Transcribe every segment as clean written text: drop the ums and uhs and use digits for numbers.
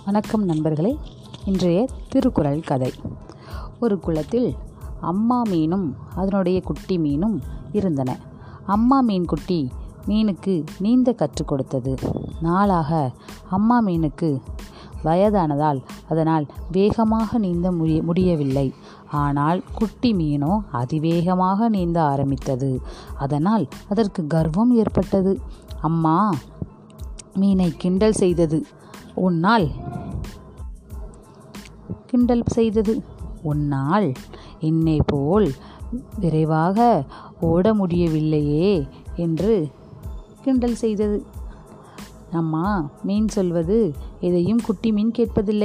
வணக்கம் நண்பர்களே. இன்றைய திருக்குறள் கதை. ஒரு குளத்தில் அம்மா மீனும் அதனுடைய குட்டி மீனும் இருந்தன. அம்மா மீன் குட்டி மீனுக்கு நீந்த கற்றுக் கொடுத்தது. நாளாக அம்மா மீனுக்கு வயதானதால் அதனால் வேகமாக நீந்த முடியவில்லை. ஆனால் குட்டி மீனோ அதிவேகமாக நீந்த ஆரம்பித்தது. அதனால் அதற்கு கர்வம் ஏற்பட்டது. அம்மா மீனை கிண்டல் செய்தது. உன்னால் என்னை போல் விரைவாக ஓட முடியவில்லையே என்று கிண்டல் செய்தது. அம்மா மீன் சொல்வது எதையும் குட்டி மீன் கேட்பதில்லை.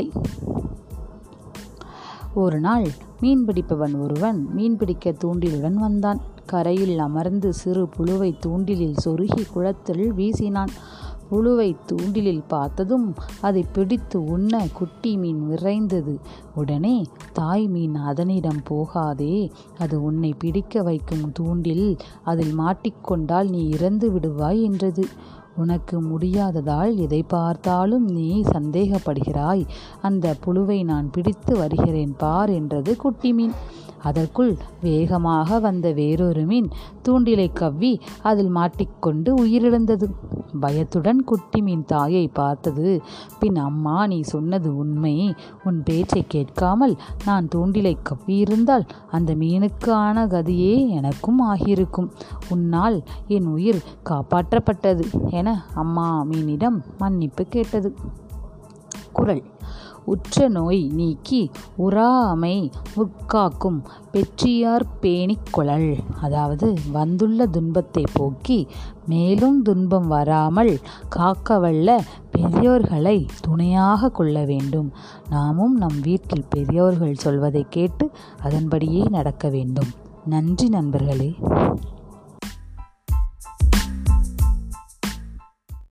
ஒரு நாள் மீன் பிடிப்பவன் ஒருவன் மீன் பிடிக்க தூண்டிலுடன் வந்தான். கரையில் அமர்ந்து சிறு புழுவை தூண்டிலில் சொருகி குளத்தில் வீசினான். புழுவை தூண்டிலில் பார்த்ததும் அதை பிடித்து உண்ண குட்டி மீன் விரைந்தது. உடனே தாய் மீன் அதனிடம் போகாதே, அது உன்னை பிடிக்க வைக்கும் தூண்டில், அதில் மாட்டிக்கொண்டால் நீ இறந்து விடுவாய் என்றது. உனக்கு முடியாததால் எதை பார்த்தாலும் நீ சந்தேகப்படுகிறாய். அந்த புழுவை நான் பிடித்து வருகிறேன் பார் என்றது குட்டி மீன். அதற்குள் வேகமாக வந்த வேறொரு மீன் தூண்டிலை கவ்வி அதில் மாட்டிக்கொண்டு உயிரிழந்தது. பயத்துடன் குட்டி மீன் தாயை பார்த்தது. பின், அம்மா நீ சொன்னது உண்மை. உன் பேச்சை கேட்காமல் நான் தூண்டிலை கவ்வியிருந்தால் அந்த மீனுக்கான கதியே எனக்கும் ஆகியிருக்கும். உன்னால் என் உயிர் காப்பாற்றப்பட்டது என அம்மா மீனிடம் மன்னிப்பு கேட்டது. குறள். உற்ற நோய் நீக்கி உறாமை முற்காக்கும் பெற்றியார் பேணிக் கொளல். அதாவது, வந்துள்ள துன்பத்தை போக்கி மேலும் துன்பம் வராமல் காக்கவல்ல பெரியோர்களை துணையாக கொள்ள வேண்டும். நாமும் நம் வீட்டில் பெரியோர்கள் சொல்வதை கேட்டு அதன்படியே நடக்க வேண்டும். நன்றி நண்பர்களே.